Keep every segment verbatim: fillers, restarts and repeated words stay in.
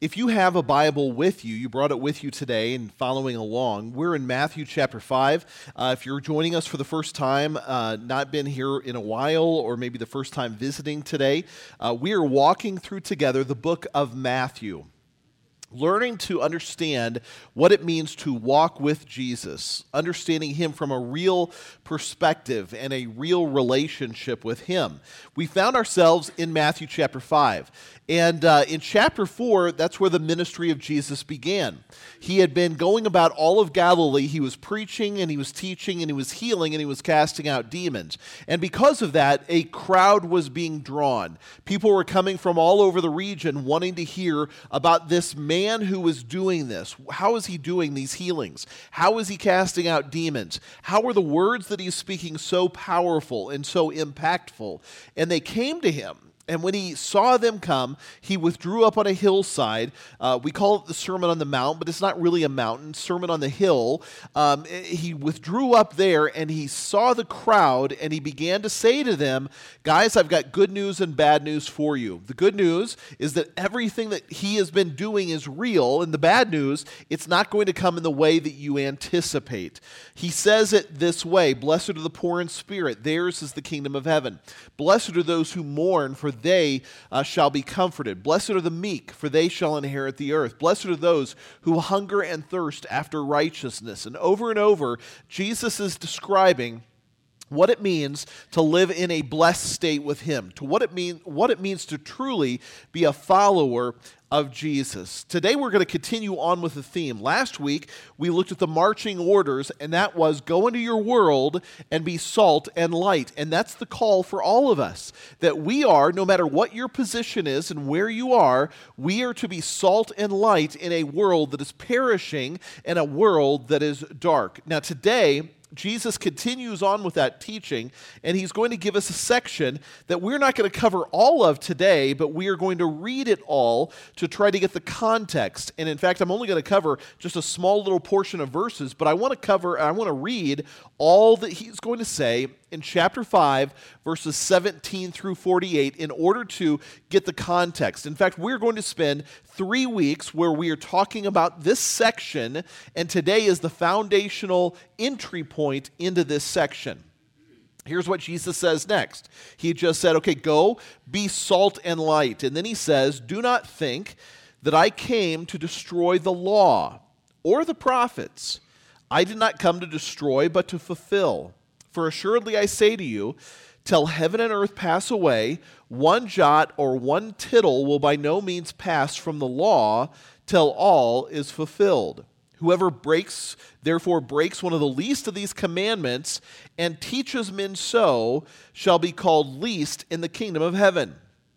If you have a Bible with you, you brought it with you today and following along, we're in Matthew chapter five. Uh, if you're joining us for the first time, uh, not been here in a while, or maybe the first time visiting today, uh, we are walking through together the book of Matthew, learning to understand what it means to walk with Jesus, understanding him from a real perspective and a real relationship with him. We found ourselves in Matthew chapter five. And uh, in chapter four, that's where the ministry of Jesus began. He had been going about all of Galilee. He was preaching and he was teaching and he was healing and he was casting out demons. And because of that, a crowd was being drawn. People were coming from all over the region wanting to hear about this man who was doing this. How is he doing these healings? How is he casting out demons? How are the words that he's speaking so powerful and so impactful? And they came to him. And when he saw them come, he withdrew up on a hillside. Uh, we call it the Sermon on the Mount, but it's not really a mountain. Sermon on the Hill. Um, he withdrew up there, and he saw the crowd, and he began to say to them, guys, I've got good news and bad news for you. The good news is that everything that he has been doing is real, and the bad news, it's not going to come in the way that you anticipate. He says it this way, blessed are the poor in spirit, theirs is the kingdom of heaven. Blessed are those who mourn, for they uh, shall be comforted. Blessed are the meek, for they shall inherit the earth. Blessed are those who hunger and thirst after righteousness. And over and over, Jesus is describing what it means to live in a blessed state with him, to what it mean, what it means to truly be a follower of Jesus. Today we're going to continue on with the theme. Last week we looked at the marching orders, and that was go into your world and be salt and light. And that's the call for all of us, that we are, no matter what your position is and where you are, we are to be salt and light in a world that is perishing and a world that is dark. Now today, Jesus continues on with that teaching, and he's going to give us a section that we're not going to cover all of today, but we are going to read it all to try to get the context. And in fact, I'm only going to cover just a small little portion of verses, but I want to cover, I want to read all that he's going to say in chapter five, verses seventeen through forty-eight, in order to get the context. In fact, we're going to spend three weeks where we are talking about this section, and today is the foundational entry point into this section. Here's what Jesus says next. He just said, okay, go, be salt and light. And then he says, do not think that I came to destroy the law or the prophets. I did not come to destroy, but to fulfill. For assuredly I say to you, till heaven and earth pass away, one jot or one tittle will by no means pass from the law till all is fulfilled. Whoever breaks, therefore breaks one of the least of these commandments and teaches men so shall be called least in the kingdom of heaven.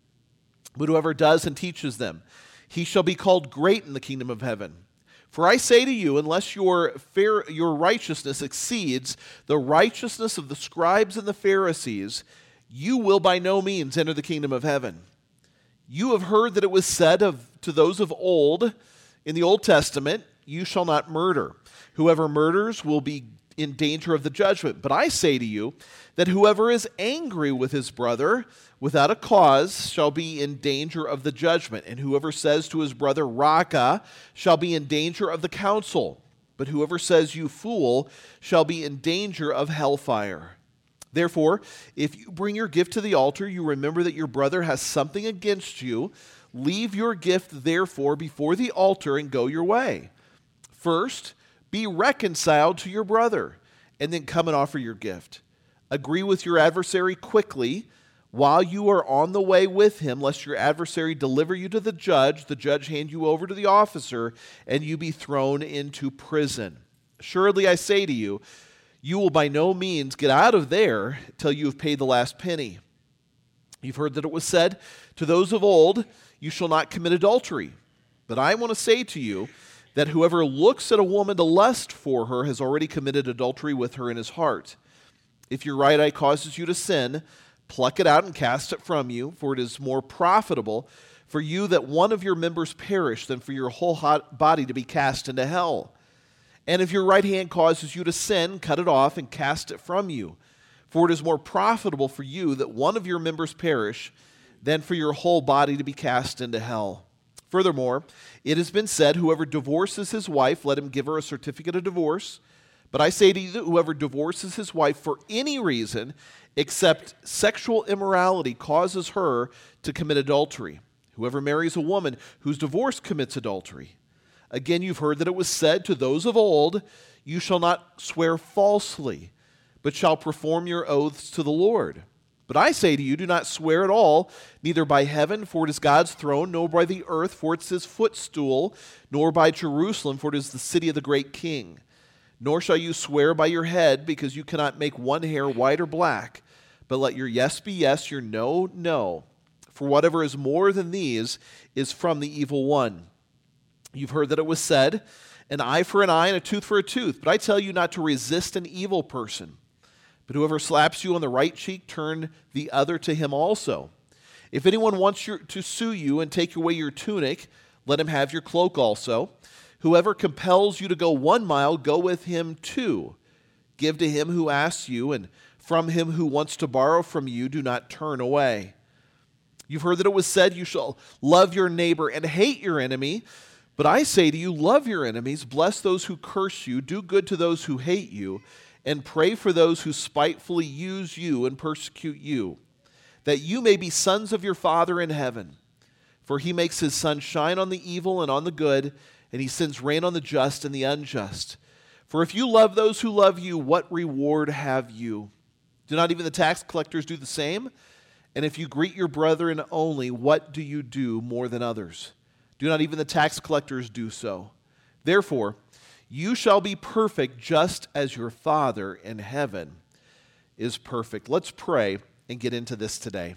But whoever does and teaches them, he shall be called great in the kingdom of heaven. For I say to you, unless your fair, your righteousness exceeds the righteousness of the scribes and the Pharisees, you will by no means enter the kingdom of heaven. You have heard that it was said of to those of old, in the Old Testament, you shall not murder. Whoever murders will be in danger of the judgment. But I say to you that whoever is angry with his brother without a cause shall be in danger of the judgment. And whoever says to his brother, Raca, shall be in danger of the council. But whoever says, you fool, shall be in danger of hellfire. Therefore, if you bring your gift to the altar, you remember that your brother has something against you. Leave your gift, therefore, before the altar and go your way. First, be reconciled to your brother, and then come and offer your gift. Agree with your adversary quickly while you are on the way with him, lest your adversary deliver you to the judge, the judge hand you over to the officer, and you be thrown into prison. Assuredly, I say to you, you will by no means get out of there till you have paid the last penny. You've heard that it was said to those of old, you shall not commit adultery. But I want to say to you that whoever looks at a woman to lust for her has already committed adultery with her in his heart. If your right eye causes you to sin, pluck it out and cast it from you, for it is more profitable for you that one of your members perish than for your whole hot body to be cast into hell. And if your right hand causes you to sin, cut it off and cast it from you. For it is more profitable for you that one of your members perish than for your whole body to be cast into hell. Furthermore, it has been said, whoever divorces his wife, let him give her a certificate of divorce. But I say to you that whoever divorces his wife for any reason except sexual immorality causes her to commit adultery. Whoever marries a woman who's divorced commits adultery. Again, you've heard that it was said to those of old, you shall not swear falsely, but shall perform your oaths to the Lord. But I say to you, do not swear at all, neither by heaven, for it is God's throne, nor by the earth, for it is his footstool, nor by Jerusalem, for it is the city of the great king. Nor shall you swear by your head, because you cannot make one hair white or black. But let your yes be yes, your no, no. For whatever is more than these is from the evil one. You've heard that it was said, an eye for an eye and a tooth for a tooth. But I tell you not to resist an evil person. But whoever slaps you on the right cheek, turn the other to him also. If anyone wants your, to sue you and take away your tunic, let him have your cloak also. Whoever compels you to go one mile, go with him two. Give to him who asks you, and from him who wants to borrow from you, do not turn away. You've heard that it was said, you shall love your neighbor and hate your enemy. But I say to you, love your enemies, bless those who curse you, do good to those who hate you, and pray for those who spitefully use you and persecute you, that you may be sons of your Father in heaven. For he makes his sun shine on the evil and on the good, and he sends rain on the just and the unjust. For if you love those who love you, what reward have you? Do not even the tax collectors do the same? And if you greet your brethren only, what do you do more than others? Do not even the tax collectors do so? Therefore, you shall be perfect just as your Father in heaven is perfect. Let's pray and get into this today.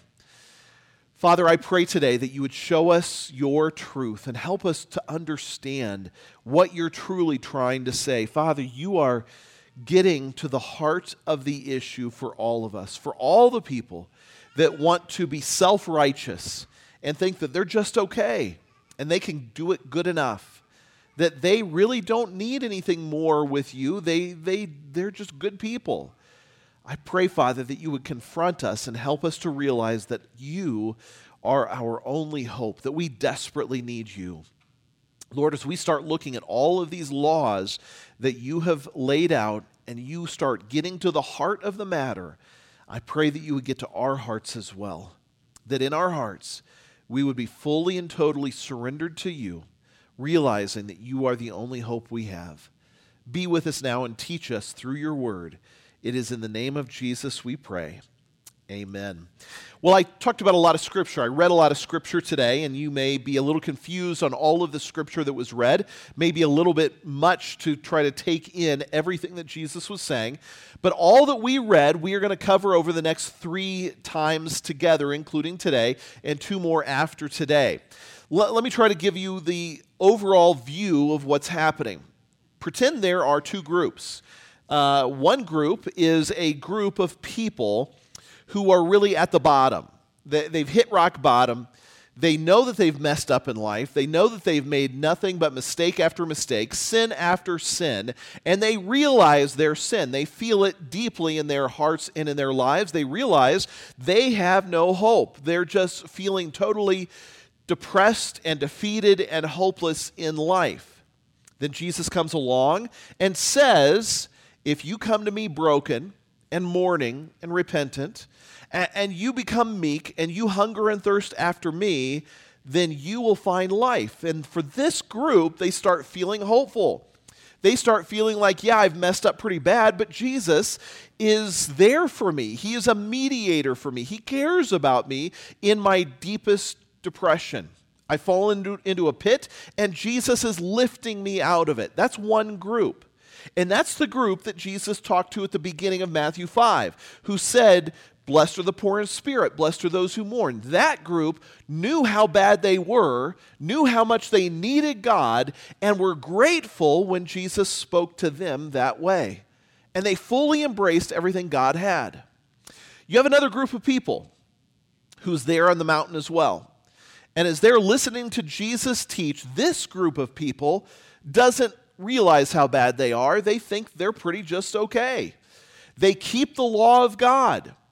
Father, I pray today that you would show us your truth and help us to understand what you're truly trying to say. Father, you are getting to the heart of the issue for all of us, for all the people that want to be self-righteous and think that they're just okay and they can do it good enough, that they really don't need anything more with you. They, they, they're just good people. I pray, Father, that you would confront us and help us to realize that you are our only hope, that we desperately need you. Lord, as we start looking at all of these laws that you have laid out and you start getting to the heart of the matter, I pray that you would get to our hearts as well, that in our hearts we would be fully and totally surrendered to you, realizing that you are the only hope we have. Be with us now and teach us through your word. It is in the name of Jesus we pray. Amen. Well, I talked about a lot of scripture. I read a lot of scripture today, and you may be a little confused on all of the scripture that was read, maybe a little bit much to try to take in everything that Jesus was saying. But all that we read, we are going to cover over the next three times together, including today, and two more after today. Let, let me try to give you the overall view of what's happening. Pretend there are two groups. Uh, one group is a group of people who are really at the bottom. They, they've hit rock bottom. They know that they've messed up in life. They know that they've made nothing but mistake after mistake, sin after sin, and they realize their sin. They feel it deeply in their hearts and in their lives. They realize they have no hope. They're just feeling totally depressed and defeated and hopeless in life. Then Jesus comes along and says, if you come to me broken and mourning and repentant, and, and you become meek and you hunger and thirst after me, then you will find life. And for this group, they start feeling hopeful. They start feeling like, yeah, I've messed up pretty bad, but Jesus is there for me. He is a mediator for me. He cares about me in my deepest depression. I fall into, into a pit, and Jesus is lifting me out of it. That's one group. And that's the group that Jesus talked to at the beginning of Matthew five, who said, blessed are the poor in spirit, blessed are those who mourn. That group knew how bad they were, knew how much they needed God, and were grateful when Jesus spoke to them that way. And they fully embraced everything God had. You have another group of people who's there on the mountain as well. And as they're listening to Jesus teach, this group of people doesn't realize how bad they are. They think they're pretty just okay. They keep the law of God.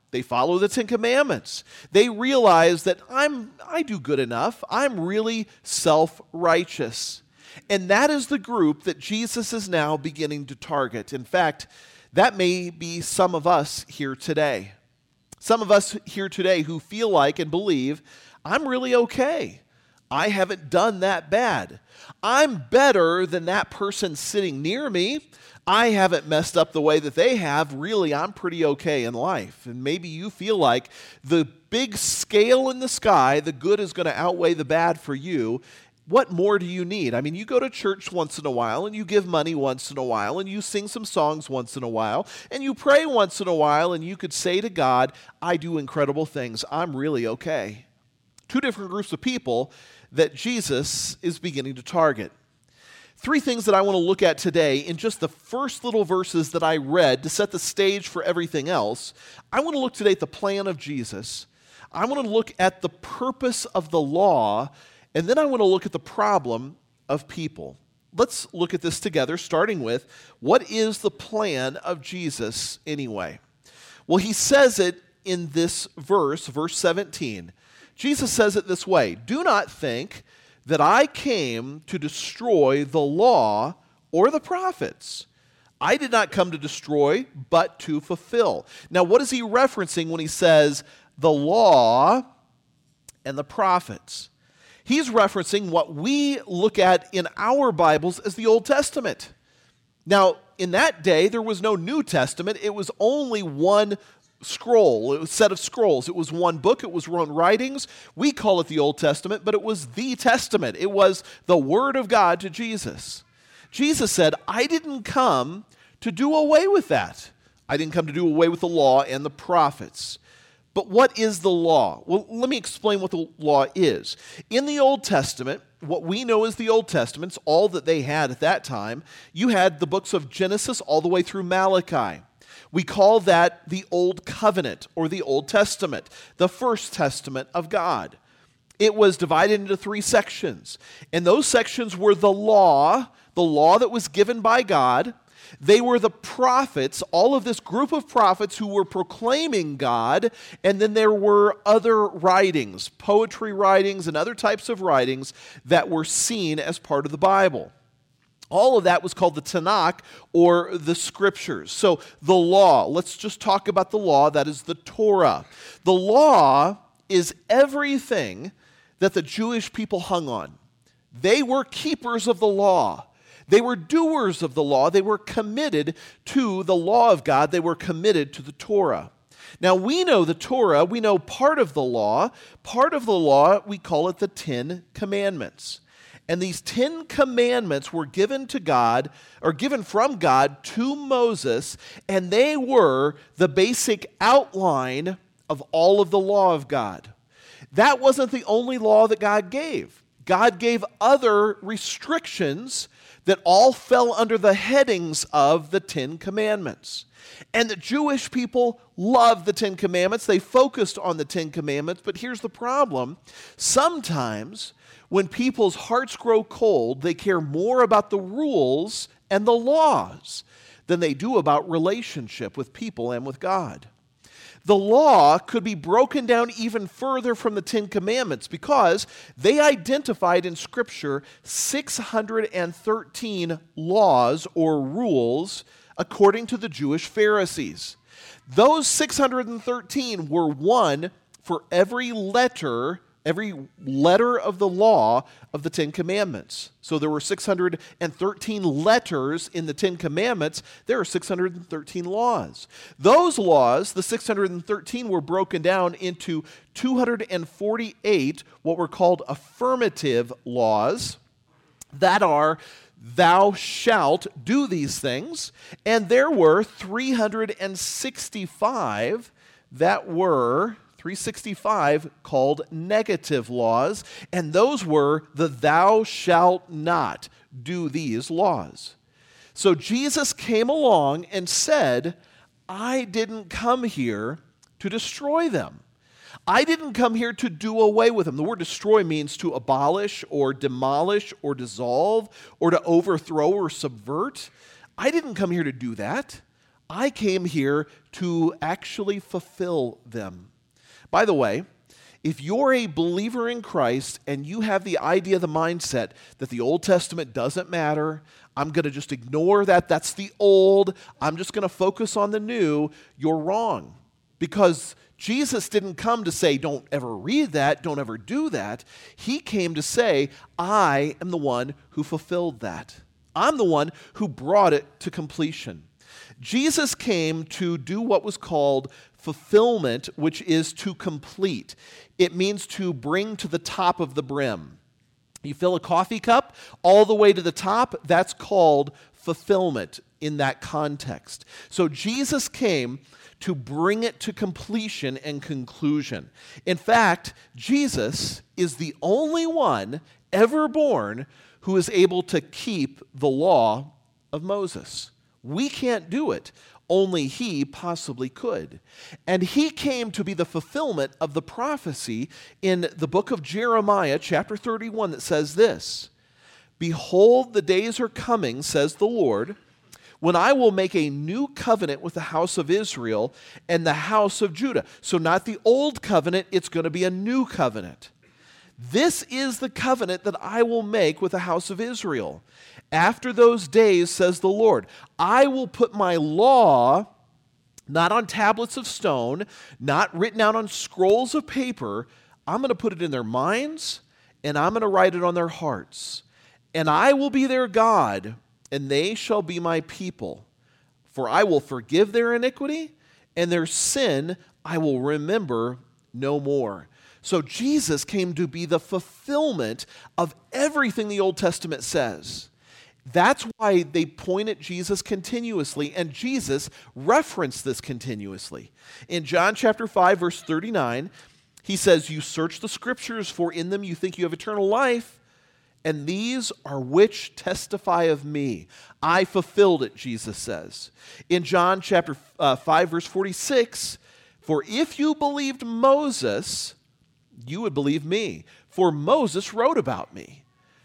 They follow the Ten Commandments. They realize that I'm, I do good enough. I'm really self-righteous. And that is the group that Jesus is now beginning to target. In fact, that may be some of us here today. Some of us here today who feel like and believe, I'm really okay. I haven't done that bad. I'm better than that person sitting near me. I haven't messed up the way that they have. Really, I'm pretty okay in life. And maybe you feel like the big scale in the sky, the good is going to outweigh the bad for you. What more do you need? I mean, you go to church once in a while, and you give money once in a while, and you sing some songs once in a while, and you pray once in a while, and you could say to God, I do incredible things. I'm really okay. Two different groups of people that Jesus is beginning to target. Three things that I want to look at today in just the first little verses that I read to set the stage for everything else. I want to look today at the plan of Jesus. I want to look at the purpose of the law, and then I want to look at the problem of people. Let's look at this together, starting with, what is the plan of Jesus anyway? Well, he says it in this verse, verse seventeen. Jesus says it this way, do not think that I came to destroy the law or the prophets. I did not come to destroy, but to fulfill. Now, what is he referencing when he says the law and the prophets? He's referencing what we look at in our Bibles as the Old Testament. Now, in that day, there was no New Testament. It was only one scroll, it was a set of scrolls. It was one book, it was one writings. We call it the Old Testament, but it was the Testament. It was the Word of God to Jesus. Jesus said, I didn't come to do away with that. I didn't come to do away with the law and the prophets. But what is the law? Well, let me explain what the law is. In the Old Testament, what we know as the Old Testament, all that they had at that time, you had the books of Genesis all the way through Malachi. We call that the Old Covenant or the Old Testament, the First Testament of God. It was divided into three sections, and those sections were the law, the law that was given by God. They were the prophets, all of this group of prophets who were proclaiming God, and then there were other writings, poetry writings and other types of writings that were seen as part of the Bible. All of that was called the Tanakh, or the Scriptures. So the law, let's just talk about the law, that is the Torah. The law is everything that the Jewish people hung on. They were keepers of the law. They were doers of the law. They were committed to the law of God. They were committed to the Torah. Now, we know the Torah, we know part of the law. Part of the law, we call it the Ten Commandments. And these Ten Commandments were given to God, or given from God to Moses, and they were the basic outline of all of the law of God. That wasn't the only law that God gave. God gave other restrictions that all fell under the headings of the Ten Commandments. And the Jewish people loved the Ten Commandments. They focused on the Ten Commandments, but here's the problem. Sometimes when people's hearts grow cold, they care more about the rules and the laws than they do about relationship with people and with God. The law could be broken down even further from the Ten Commandments because they identified in Scripture six hundred thirteen laws or rules according to the Jewish Pharisees. Those six hundred thirteen were one for every letter Every letter of the law of the Ten Commandments. So there were six hundred thirteen letters in the Ten Commandments. There are six hundred thirteen laws. Those laws, the six hundred thirteen, were broken down into two hundred forty-eight, what were called affirmative laws, that are, thou shalt do these things. And there were three hundred sixty-five that were... three hundred sixty-five called negative laws, and those were the thou shalt not do these laws. So Jesus came along and said, I didn't come here to destroy them. I didn't come here to do away with them. The word destroy means to abolish or demolish or dissolve or to overthrow or subvert. I didn't come here to do that. I came here to actually fulfill them. By the way, if you're a believer in Christ and you have the idea, the mindset that the Old Testament doesn't matter, I'm going to just ignore that, that's the old, I'm just going to focus on the new, you're wrong. Because Jesus didn't come to say, don't ever read that, don't ever do that. He came to say, I am the one who fulfilled that. I'm the one who brought it to completion. Jesus came to do what was called fulfillment, which is to complete. It means to bring to the top of the brim. You fill a coffee cup all the way to the top, that's called fulfillment in that context. So Jesus came to bring it to completion and conclusion. In fact, Jesus is the only one ever born who is able to keep the law of Moses. We can't do it. Only he possibly could. And he came to be the fulfillment of the prophecy in the book of Jeremiah, chapter thirty-one, that says this, "Behold, the days are coming, says the Lord, when I will make a new covenant with the house of Israel and the house of Judah." So not the old covenant, it's going to be a new covenant. "This is the covenant that I will make with the house of Israel. After those days, says the Lord, I will put my law not on tablets of stone, not written out on scrolls of paper. I'm going to put it in their minds, and I'm going to write it on their hearts. And I will be their God, and they shall be my people. For I will forgive their iniquity, and their sin I will remember no more." So Jesus came to be the fulfillment of everything the Old Testament says. That's why they point at Jesus continuously, and Jesus referenced this continuously. In John chapter five, verse thirty-nine, he says, "You search the scriptures, for in them you think you have eternal life, and these are which testify of me." I fulfilled it, Jesus says. In John chapter uh, five, verse forty-six, "For if you believed Moses, you would believe me, for Moses wrote about me."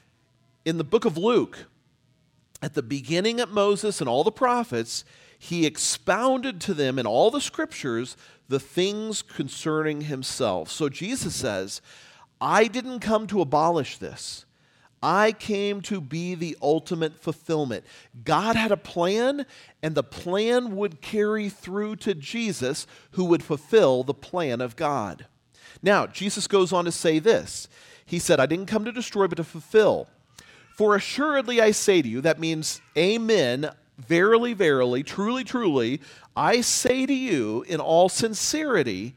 In the book of Luke, at the beginning of Moses and all the prophets, he expounded to them in all the scriptures the things concerning himself. So Jesus says, I didn't come to abolish this. I came to be the ultimate fulfillment. God had a plan, and the plan would carry through to Jesus, who would fulfill the plan of God. Now, Jesus goes on to say this. He said, I didn't come to destroy, but to fulfill. "For assuredly I say to you," that means amen, verily, verily, truly, truly, "I say to you in all sincerity,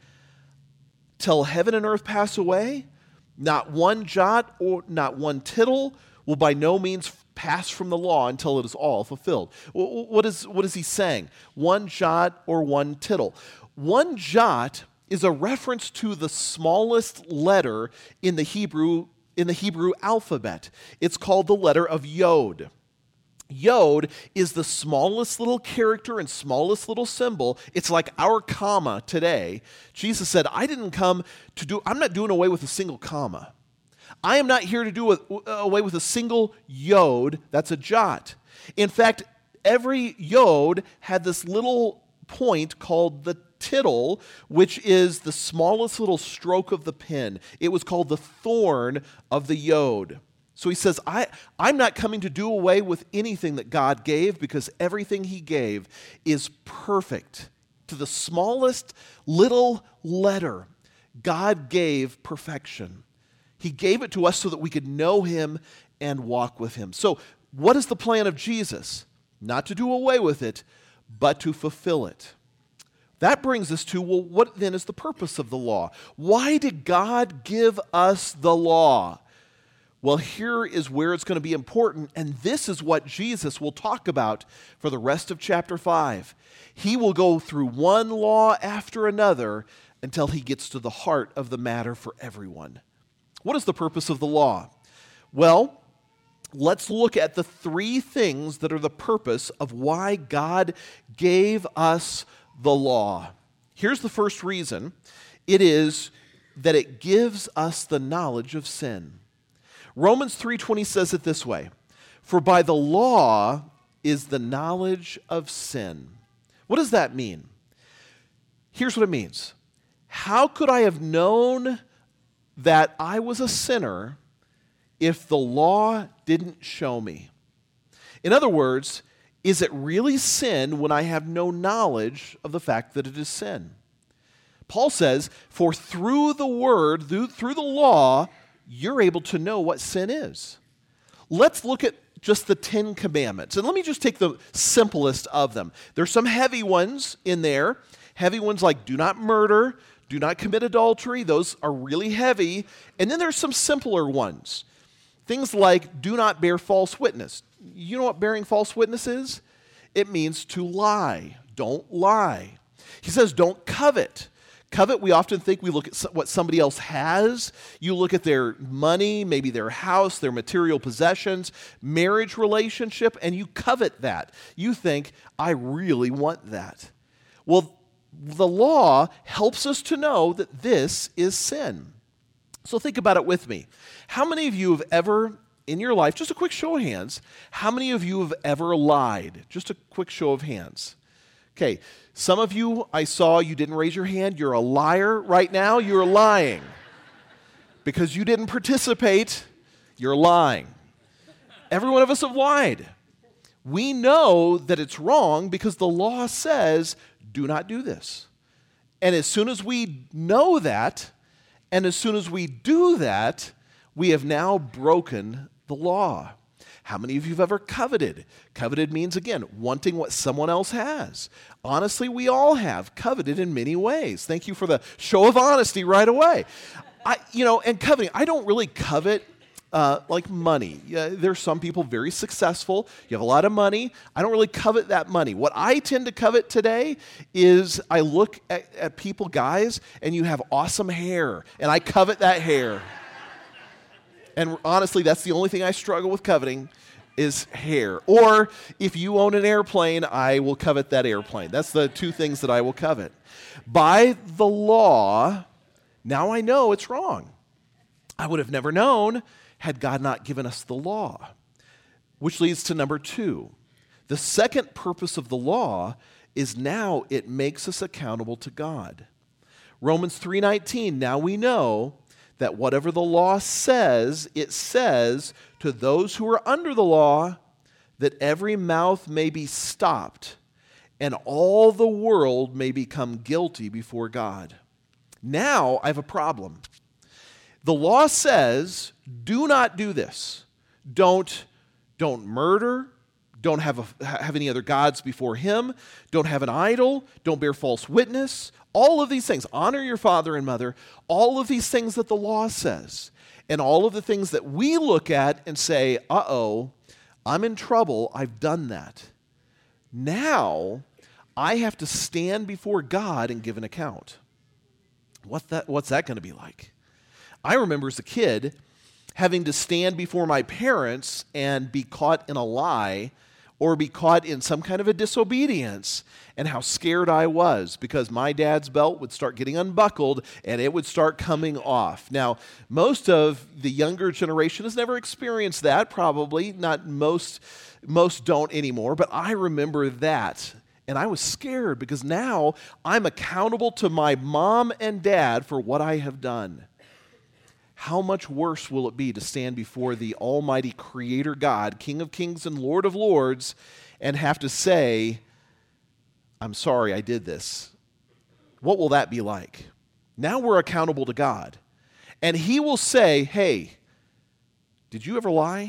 till heaven and earth pass away, not one jot or not one tittle will by no means pass from the law until it is all fulfilled." What is, what is he saying? One jot or one tittle. One jot is a reference to the smallest letter in the Hebrew in the Hebrew alphabet. It's called the letter of Yod. Yod is the smallest little character and smallest little symbol. It's like our comma today. Jesus said, I didn't come to do, I'm not doing away with a single comma. I am not here to do away with a single Yod, that's a jot. In fact, every Yod had this little point called the tittle, which is the smallest little stroke of the pen. It was called the thorn of the Yod. So he says, I, I'm not coming to do away with anything that God gave, because everything he gave is perfect. To the smallest little letter, God gave perfection. He gave it to us so that we could know him and walk with him. So what is the plan of Jesus? Not to do away with it, but to fulfill it. That brings us to, well, what then is the purpose of the law? Why did God give us the law? Well, here is where it's going to be important, and this is what Jesus will talk about for the rest of chapter five. He will go through one law after another until he gets to the heart of the matter for everyone. What is the purpose of the law? Well, let's look at the three things that are the purpose of why God gave us the law. Here's the first reason. It is that it gives us the knowledge of sin. Romans three twenty says it this way, "For by the law is the knowledge of sin." What does that mean? Here's what it means. How could I have known that I was a sinner if the law didn't show me? In other words, is it really sin when I have no knowledge of the fact that it is sin? Paul says, for through the word, through, through the law, you're able to know what sin is. Let's look at just the Ten Commandments. And let me just take the simplest of them. There's some heavy ones in there. Heavy ones like do not murder, do not commit adultery. Those are really heavy. And then there's some simpler ones. Things like do not bear false witness. You know what bearing false witness is? It means to lie. Don't lie. He says don't covet. Covet, we often think we look at what somebody else has. You look at their money, maybe their house, their material possessions, marriage relationship, and you covet that. You think, I really want that. Well, the law helps us to know that this is sin. So think about it with me. How many of you have ever, in your life, just a quick show of hands, how many of you have ever lied? Just a quick show of hands. Okay, some of you, I saw you didn't raise your hand. You're a liar right now. You're lying. Because you didn't participate, you're lying. Every one of us have lied. We know that it's wrong because the law says, do not do this. And as soon as we know that, and as soon as we do that, we have now broken the law. How many of you have ever coveted? Coveted means, again, wanting what someone else has. Honestly, we all have coveted in many ways. Thank you for the show of honesty right away. I, you know, and coveting, I don't really covet uh, like money. Yeah, there's some people very successful. You have a lot of money. I don't really covet that money. What I tend to covet today is I look at, at people, guys, and you have awesome hair, and I covet that hair. And honestly, that's the only thing I struggle with coveting is hair. Or if you own an airplane, I will covet that airplane. That's the two things that I will covet. By the law, now I know it's wrong. I would have never known had God not given us the law. Which leads to number two. The second purpose of the law is now it makes us accountable to God. Romans three nineteen, now we know that whatever the law says, it says to those who are under the law that every mouth may be stopped and all the world may become guilty before God. Now I have a problem. The law says, do not do this. Don't, don't murder. Don't have, a, have any other gods before him. Don't have an idol. Don't bear false witness. All of these things. Honor your father and mother. All of these things that the law says. And all of the things that we look at and say, uh-oh, I'm in trouble. I've done that. Now, I have to stand before God and give an account. What that, what's that going to be like? I remember as a kid having to stand before my parents and be caught in a lie or be caught in some kind of a disobedience, and how scared I was because my dad's belt would start getting unbuckled and it would start coming off. Now, most of the younger generation has never experienced that, probably. Not most, most don't anymore, but I remember that. And I was scared because now I'm accountable to my mom and dad for what I have done. How much worse will it be to stand before the almighty creator God, King of kings and Lord of lords, and have to say, I'm sorry I did this. What will that be like? Now we're accountable to God. And he will say, hey, did you ever lie?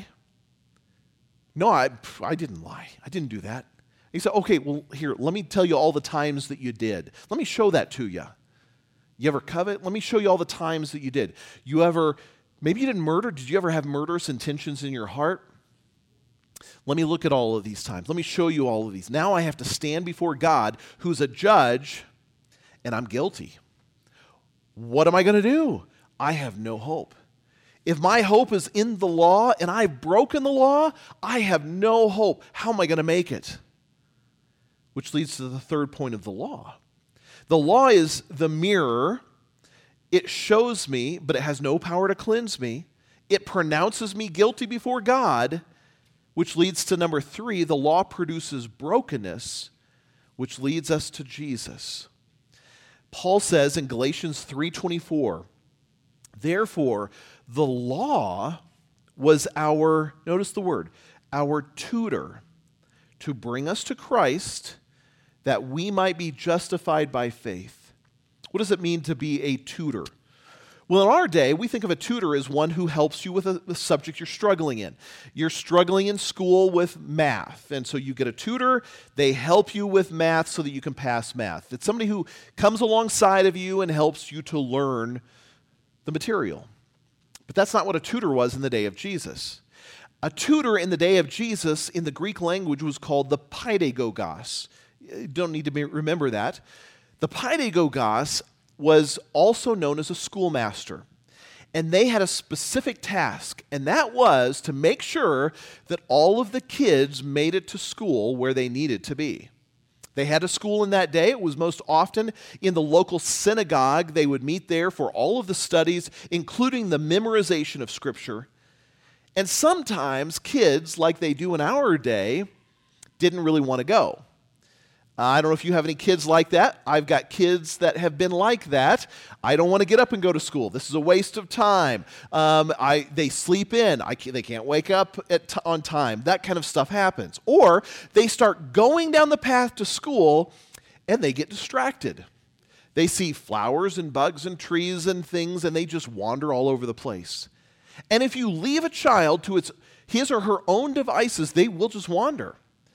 No, I, I didn't lie. I didn't do that. He said, okay, well, here, let me tell you all the times that you did. Let me show that to you. You ever covet? Let me show you all the times that you did. You ever, maybe you didn't murder. Did you ever have murderous intentions in your heart? Let me look at all of these times. Let me show you all of these. Now I have to stand before God, who's a judge, and I'm guilty. What am I going to do? I have no hope. If my hope is in the law and I've broken the law, I have no hope. How am I going to make it? Which leads to the third point of the law. The law is the mirror. It shows me, but it has no power to cleanse me. It pronounces me guilty before God, which leads to number three, the law produces brokenness, which leads us to Jesus. Paul says in Galatians three twenty-four, therefore, the law was our, notice the word, our tutor to bring us to Christ that we might be justified by faith. What does it mean to be a tutor? Well, in our day, we think of a tutor as one who helps you with a, a subject you're struggling in. You're struggling in school with math, and so you get a tutor. They help you with math so that you can pass math. It's somebody who comes alongside of you and helps you to learn the material. But that's not what a tutor was in the day of Jesus. A tutor in the day of Jesus in the Greek language was called the paidagogos. You don't need to be, remember that. The paidagogos was also known as a schoolmaster. And they had a specific task, and that was to make sure that all of the kids made it to school where they needed to be. They had a school in that day. It was most often in the local synagogue. They would meet there for all of the studies, including the memorization of Scripture. And sometimes kids, like they do in our day, didn't really want to go. Uh, I don't know if you have any kids like that. I've got kids that have been like that. I don't want to get up and go to school. This is a waste of time. Um, I, they sleep in. I can't, they can't wake up at t- on time. That kind of stuff happens. Or they start going down the path to school and they get distracted. They see flowers and bugs and trees and things and they just wander all over the place. And if you leave a child to its his or her own devices, they will just wander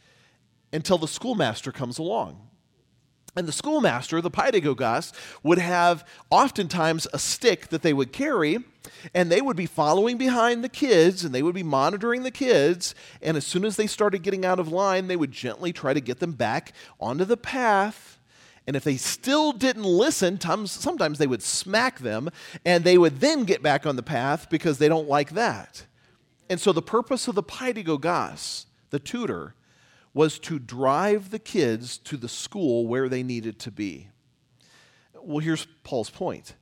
until the schoolmaster comes along. And the schoolmaster, the paidagogos, would have oftentimes a stick that they would carry, and they would be following behind the kids, and they would be monitoring the kids, and as soon as they started getting out of line, they would gently try to get them back onto the path. And if they still didn't listen, sometimes they would smack them, and they would then get back on the path because they don't like that. And so the purpose of the paidagogos, the tutor, was to drive the kids to the school where they needed to be. Well, here's Paul's point.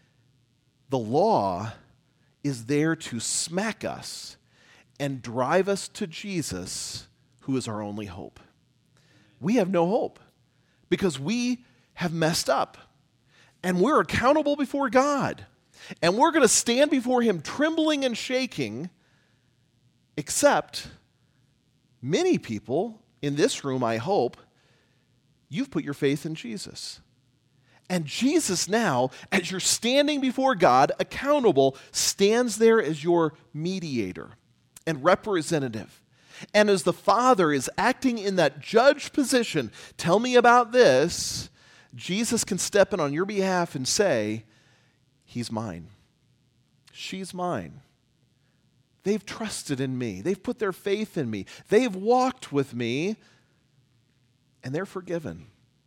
The law is there to smack us and drive us to Jesus, who is our only hope. We have no hope because we have messed up, and we're accountable before God, and we're going to stand before Him trembling and shaking, except many people in this room, I hope, you've put your faith in Jesus. And Jesus now, as you're standing before God, accountable, stands there as your mediator and representative. And as the Father is acting in that judge position, tell me about this, Jesus can step in on your behalf and say, he's mine. She's mine. They've trusted in me. They've put their faith in me. They've walked with me, and they're forgiven.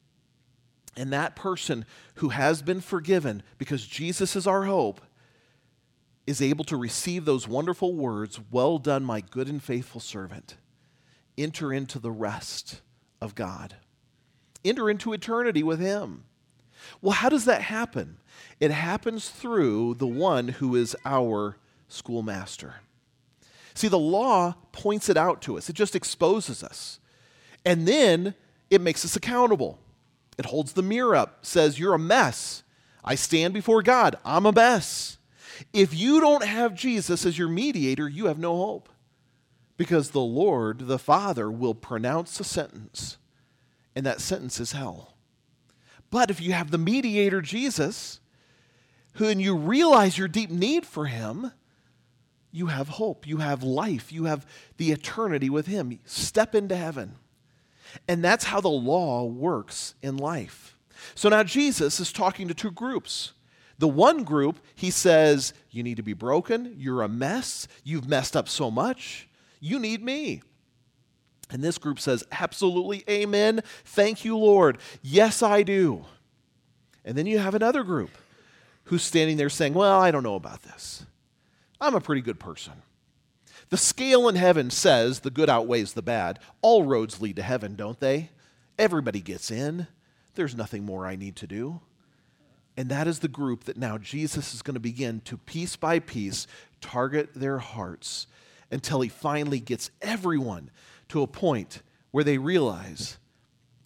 And that person who has been forgiven, because Jesus is our hope, is able to receive those wonderful words, well done, my good and faithful servant. Enter into the rest of God. Enter into eternity with Him. Well, how does that happen? It happens through the one who is our schoolmaster. See, the law points it out to us. It just exposes us. And then it makes us accountable. It holds the mirror up, says, you're a mess. I stand before God. I'm a mess. If you don't have Jesus as your mediator, you have no hope. Because the Lord, the Father, will pronounce a sentence, and that sentence is hell. But if you have the mediator, Jesus, who and you realize your deep need for Him, you have hope, you have life, you have the eternity with Him. Step into heaven. And that's how the law works in life. So now Jesus is talking to two groups. The one group, He says, you need to be broken, you're a mess, you've messed up so much, you need me. And this group says, absolutely, amen, thank you, Lord, yes, I do. And then you have another group who's standing there saying, well, I don't know about this. I'm a pretty good person. The scale in heaven says the good outweighs the bad. All roads lead to heaven, don't they? Everybody gets in. There's nothing more I need to do. And that is the group that now Jesus is going to begin to piece by piece target their hearts until He finally gets everyone to a point where they realize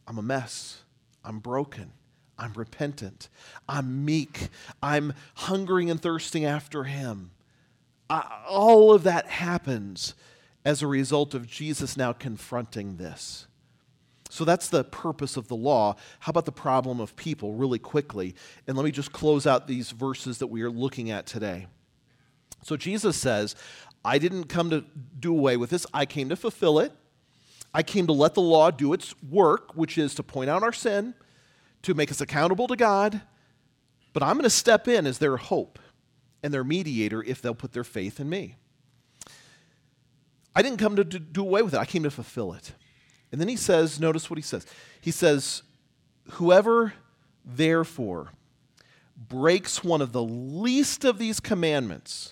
I'm a mess. I'm broken. I'm repentant. I'm meek. I'm hungering and thirsting after him. I, all of that happens as a result of Jesus now confronting this. So that's the purpose of the law. How about the problem of people really quickly? And let me just close out these verses that we are looking at today. So Jesus says, I didn't come to do away with this. I came to fulfill it. I came to let the law do its work, which is to point out our sin, to make us accountable to God. But I'm going to step in as their hope and their mediator if they'll put their faith in me. I didn't come to do away with it. I came to fulfill it. And then he says, notice what he says. He says, whoever therefore breaks one of the least of these commandments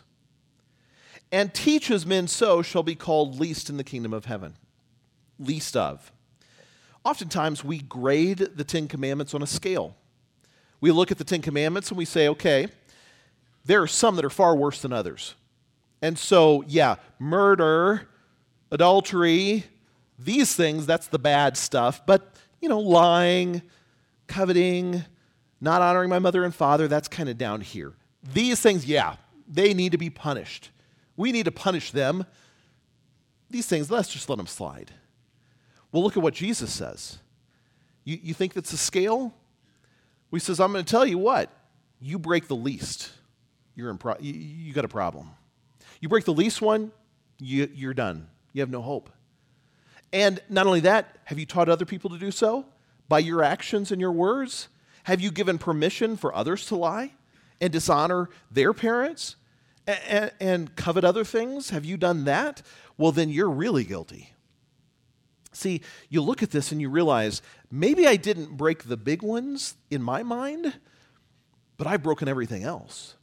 and teaches men so shall be called least in the kingdom of heaven. Least of. Oftentimes we grade the Ten Commandments on a scale. We look at the Ten Commandments and we say, okay, there are some that are far worse than others. And so, yeah, murder, adultery, these things, that's the bad stuff. But, you know, lying, coveting, not honoring my mother and father, that's kind of down here. These things, yeah, they need to be punished. We need to punish them. These things, let's just let them slide. Well, look at what Jesus says. You, you think that's a scale? Well, he says, I'm going to tell you what. You break the least, you're in pro- you, you got a problem. You break the least one, you, you're done. You have no hope. And not only that, have you taught other people to do so? By your actions and your words? Have you given permission for others to lie and dishonor their parents and, and, and covet other things? Have you done that? Well, then you're really guilty. See, you look at this and you realize, maybe I didn't break the big ones in my mind, but I've broken everything else.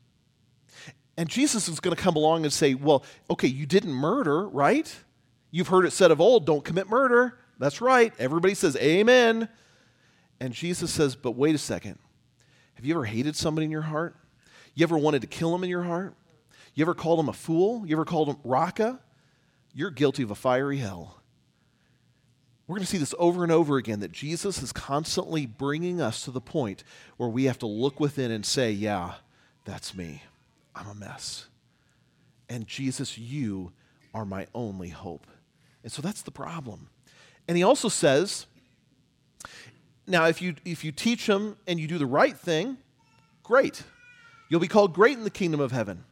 And Jesus is going to come along and say, well, okay, you didn't murder, right? You've heard it said of old, don't commit murder. That's right. Everybody says amen. And Jesus says, but wait a second. Have you ever hated somebody in your heart? You ever wanted to kill them in your heart? You ever called them a fool? You ever called them Raka? You're guilty of a fiery hell. We're going to see this over and over again, that Jesus is constantly bringing us to the point where we have to look within and say, yeah, that's me. I'm a mess. And Jesus, you are my only hope. And so that's the problem. And he also says, now if you if you teach them and you do the right thing, great. You'll be called great in the kingdom of heaven.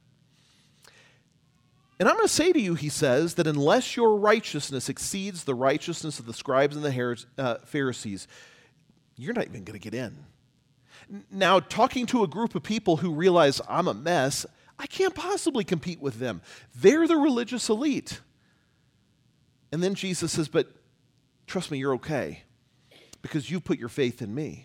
And I'm going to say to you, he says, that unless your righteousness exceeds the righteousness of the scribes and the uh, Pharisees, you're not even going to get in. Now, talking to a group of people who realize I'm a mess, I can't possibly compete with them. They're the religious elite. And then Jesus says, but trust me, you're okay, because you put your faith in me.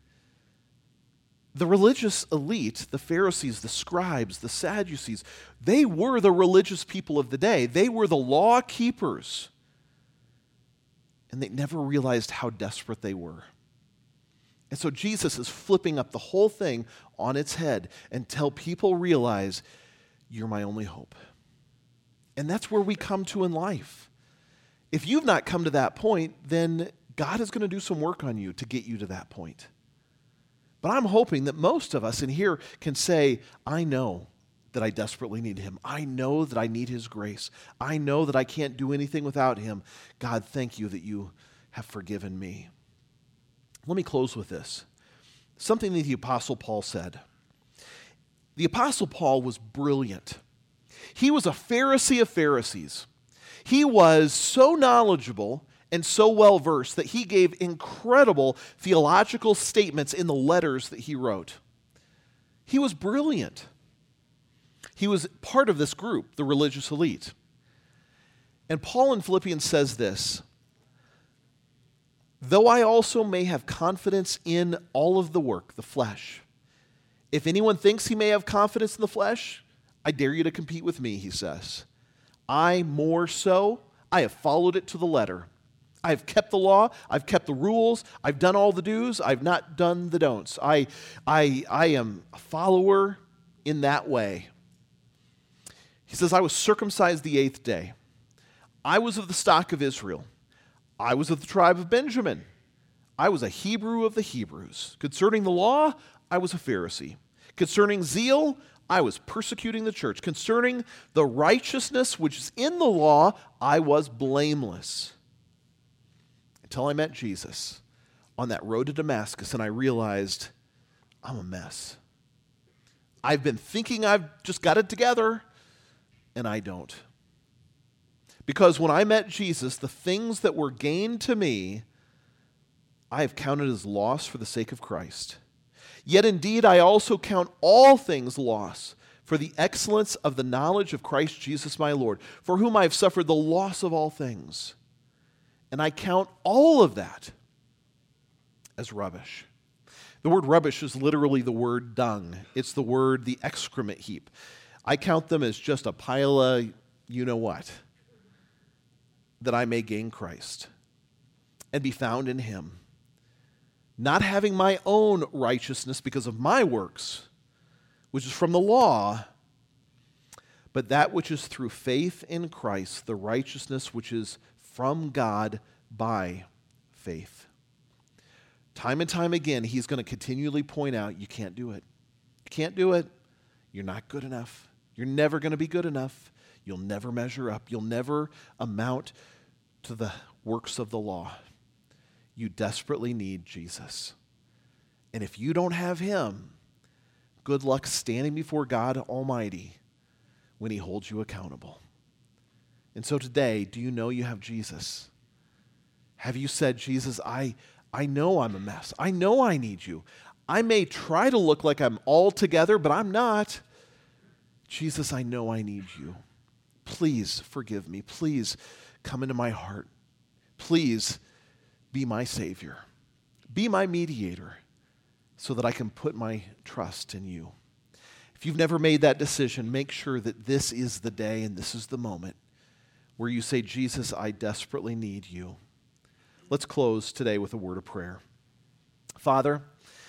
The religious elite, the Pharisees, the scribes, the Sadducees, they were the religious people of the day. They were the law keepers. And they never realized how desperate they were. And so Jesus is flipping up the whole thing on its head until people realize, you're my only hope. And that's where we come to in life. If you've not come to that point, then God is going to do some work on you to get you to that point. But I'm hoping that most of us in here can say, I know that I desperately need him. I know that I need his grace. I know that I can't do anything without him. God, thank you that you have forgiven me. Let me close with this. Something that the Apostle Paul said. The Apostle Paul was brilliant. He was a Pharisee of Pharisees. He was so knowledgeable and so well-versed that he gave incredible theological statements in the letters that he wrote. He was brilliant. He was part of this group, the religious elite. And Paul in Philippians says this, though I also may have confidence in all of the work, the flesh. If anyone thinks he may have confidence in the flesh, I dare you to compete with me, he says. I more so, I have followed it to the letter. I've kept the law, I've kept the rules, I've done all the do's, I've not done the don'ts. I, I, I am a follower in that way. He says, I was circumcised the eighth day. I was of the stock of Israel. I was of the tribe of Benjamin. I was a Hebrew of the Hebrews. Concerning the law, I was a Pharisee. Concerning zeal, I was persecuting the church. Concerning the righteousness which is in the law, I was blameless. Until I met Jesus on that road to Damascus and I realized I'm a mess. I've been thinking I've just got it together, and I don't. Because when I met Jesus, the things that were gained to me, I have counted as loss for the sake of Christ. Yet indeed I also count all things loss for the excellence of the knowledge of Christ Jesus my Lord, for whom I have suffered the loss of all things. And I count all of that as rubbish. The word rubbish is literally the word dung. It's the word, the excrement heap. I count them as just a pile of you-know-what, that I may gain Christ and be found in him, not having my own righteousness because of my works, which is from the law, but that which is through faith in Christ, the righteousness which is from God by faith. Time and time again, he's going to continually point out, you can't do it. You can't do it. You're not good enough. You're never going to be good enough. You'll never measure up. You'll never amount to the works of the law. You desperately need Jesus. And if you don't have him, good luck standing before God Almighty when he holds you accountable. And so today, do you know you have Jesus? Have you said, Jesus, I, I know I'm a mess. I know I need you. I may try to look like I'm all together, but I'm not. Jesus, I know I need you. Please forgive me. Please come into my heart. Please be my Savior. Be my mediator so that I can put my trust in you. If you've never made that decision, make sure that this is the day and this is the moment where you say, Jesus, I desperately need you. Let's close today with a word of prayer. Father,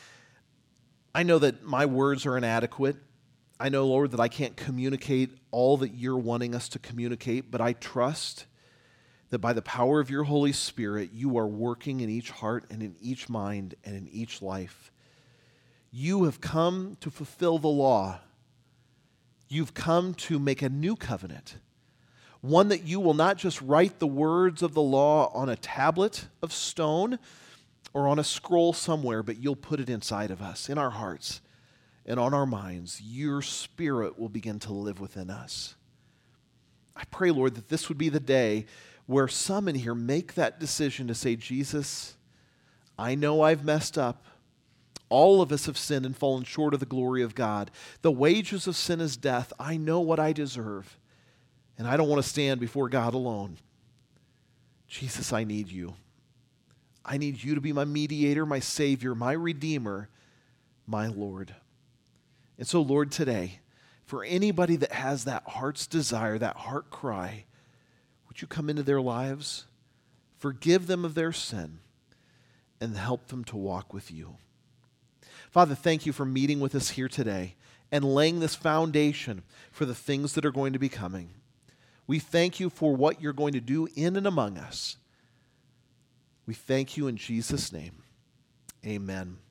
I know that my words are inadequate. I know, Lord, that I can't communicate all that you're wanting us to communicate, but I trust that by the power of your Holy Spirit, you are working in each heart and in each mind and in each life. You have come to fulfill the law. You've come to make a new covenant, one that you will not just write the words of the law on a tablet of stone or on a scroll somewhere, but you'll put it inside of us, in our hearts and on our minds. Your Spirit will begin to live within us. I pray, Lord, that this would be the day where some in here make that decision to say, Jesus, I know I've messed up. All of us have sinned and fallen short of the glory of God. The wages of sin is death. I know what I deserve. And I don't want to stand before God alone. Jesus, I need you. I need you to be my mediator, my Savior, my Redeemer, my Lord. And so, Lord, today, for anybody that has that heart's desire, that heart cry, would you come into their lives, forgive them of their sin, and help them to walk with you? Father, thank you for meeting with us here today and laying this foundation for the things that are going to be coming. We thank you for what you're going to do in and among us. We thank you in Jesus' name. Amen.